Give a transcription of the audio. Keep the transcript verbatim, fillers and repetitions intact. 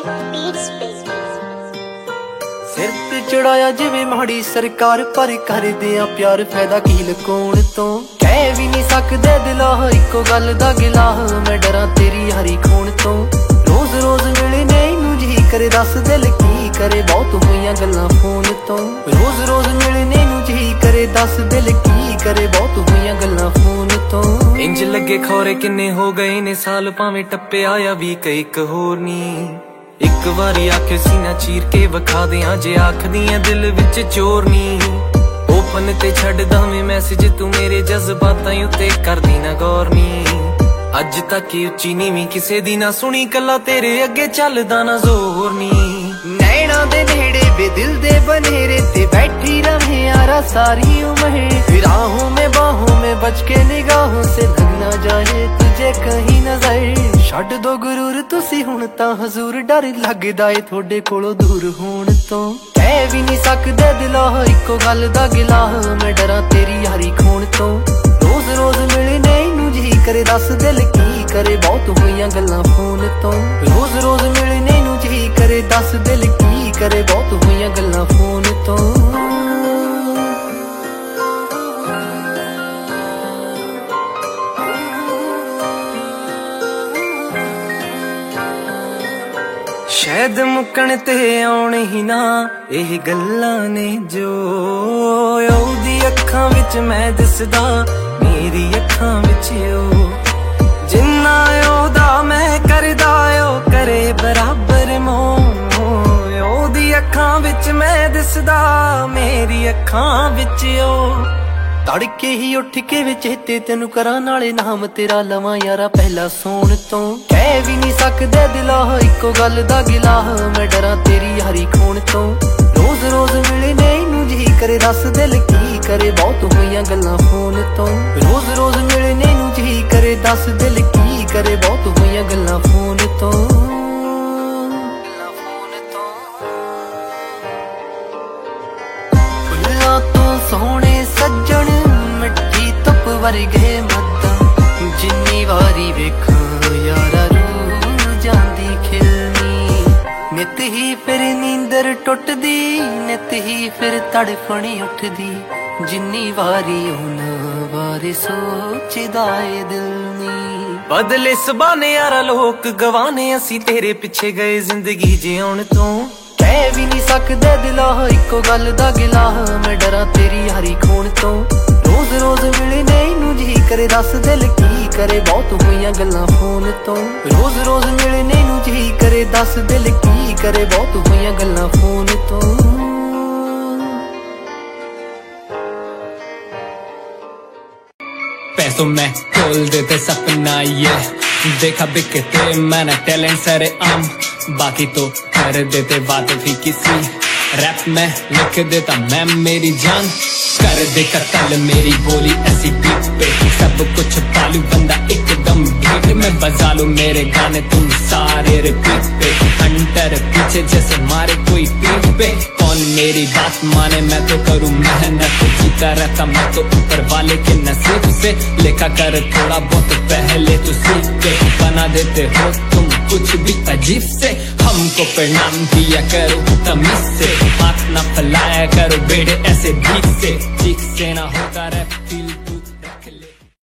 सिर ते चढ़ाया जिवें माड़ी सरकार पर करदे आ प्यार फायदा की लुकाउण तो कह भी नहीं सकदे दिला इको गल दा गिला मैं डरां तेरी यारी खोण तो रोज रोज मिलने नूं जी करे दस दिल की करे बहुत होईयां गल्लां फोन तो रोज रोज मिलने नूं जी करे दस दिल की करे बहुत होईयां गल्लां फोन तो इंज लगे खौरे किन्ने हो गए ने साल भावें टप्पे आया भी कईक होर नी एक वारी आखे सीना चीर के विखा दियां जे आखदियां दिल विच चोर नी ओपन ते छड्डदा मैं मैसेज तू मेरे जज्बातां उत्ते करदी ना गौर नी अज तक उच्ची नीवीं किसे दी ना सुनी कला तेरे अगे चलदा ना जोर नी नैना दे नेड़े बे दिल दे बनेरे ते बैठी रहे यारा सारी उम्र राहों में बाहों में बच के निगाहों से लग ना जाए तुझे कहीं नजर छड्ड दो गुरूर तुसी हुण तां हजूर डर लगदा ए थोड़े कोलों दूर होण तो कह भी नहीं सकदे दिला इको गल दा गिला मैं डरां तेरी यारी खोण तो रोज रोज मिलने नूं जी करे दस दिल की करे बहुत होईयां गल्लां फोन तो रोज रोज मिलने नूं जी करे दस दिल की करे बहुत होईयां गल्लां फोन तो शायद मुकण ते आउण ही ना एह गल्लां ने जो ओदी अखां विच मैं दिसदा मेरी अखां विच ओ जिन्ना ओदा मैं करदा ओ करे बराबर मोह ओदी अखां विच मैं दिसदा मेरी अखां विच ओ तड़के ही उठ के वे चेते तेनू करा नाले नाम तेरा लवां यारा पहला सोण तो कह भी नहीं सकदे दिला इको गल दा गिला मैं डरां तेरी यारी खोण तो रोज रोज मिलने नूं जी करे दस दिल की करे बहुत होईयां गल्लां फोन तो रोज रोज मिलने नूं जी करे दस दिल की करे बहुत होईयां गल्लां फोन तो फुल्लां तो सोहणे सज्जण मिट्टी धुप वर्गे मद्दां जिन्नी वारी वेखां यारा रू जांदी खिलनी नित ही फिर नींदर टुटदी नित ही फिर तड़फणी उठदी जिन्नी वारी उन्हां बारे सोचदा ए दिल नी बदले सबाने यारा लोक गवाने असी तेरे पिछे गए जिंदगी जिउण तो कह भी नहीं सकदे दिला इको गल दा गिला मैं डरां तेरी यारी खोण तो रोज रोज मिलने नूं जी करे दस दिल की करे बहुत होईयां गल्लां फोन तो रोज रोज मिलने नूं जी करे दस दिल की करे बहुत होईयां गल्लां फोन तो पैसों में खोल देते सपना ये देखा बिकते मैंने टैलेंट सारे आम बाकी तो कर देते बात भी किसी रैप में लिख देता मैं मेरी जान कर दे कत्ल मेरी बोली ऐसी बीट पे सब कुछ पालू बंदा एकदम बीट में बजा लो मेरे गाने तुम सारे रिपीट पे अंटर पीछे जैसे मारे कोई पीठ पे कौन मेरी बात माने मैं तो करूँ मेहनत जीता रहता मैं तो ऊपर वाले के नसीब से लेखा कर थोड़ा बहुत पहले तो सीख के बना देते हो तुम कुछ भी अजीब से हमको प्रणाम दिया करो तमीज से हाथ ना फैलाया करो बेड़े ऐसे भीख से चीख से ना होता रहे फील